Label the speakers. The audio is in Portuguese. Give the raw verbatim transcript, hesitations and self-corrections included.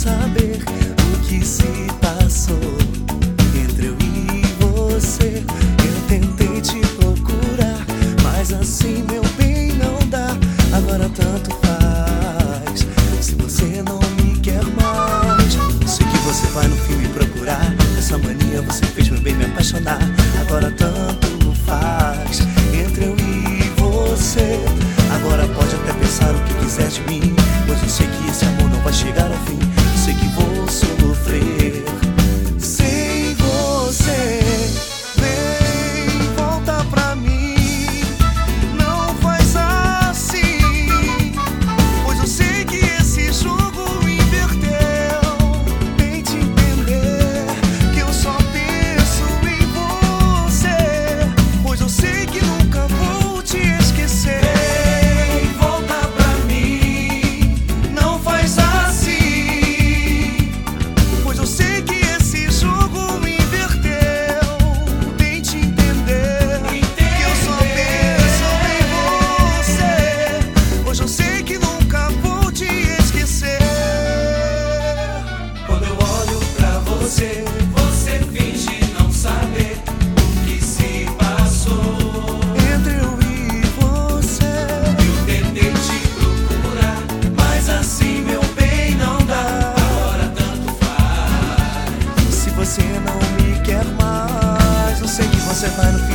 Speaker 1: saber o que se passou entre eu e você. Eu tentei te procurar, mas assim, meu bem, não dá. Agora tanto faz, se você não me quer mais. Sei que você vai no filme procurar, essa mania você fez, meu bem, me apaixonar. Agora tanto faz entre eu e você. Agora pode até pensar o que quiser de mim, pois eu sei que esse amor não vai chegar ao fim. Eu sei que vou sofrer sem você. Vem, volta pra mim, não faz assim, pois eu sei que esse jogo inverteu. Tente entender que eu só penso em você, pois eu sei que nunca vou te esquecer.
Speaker 2: Você finge não saber o que se passou
Speaker 1: entre eu e você.
Speaker 2: Eu tentei te procurar, mas assim, meu bem, não dá. Agora tanto faz.
Speaker 1: Se você não me quer mais, eu sei que você vai no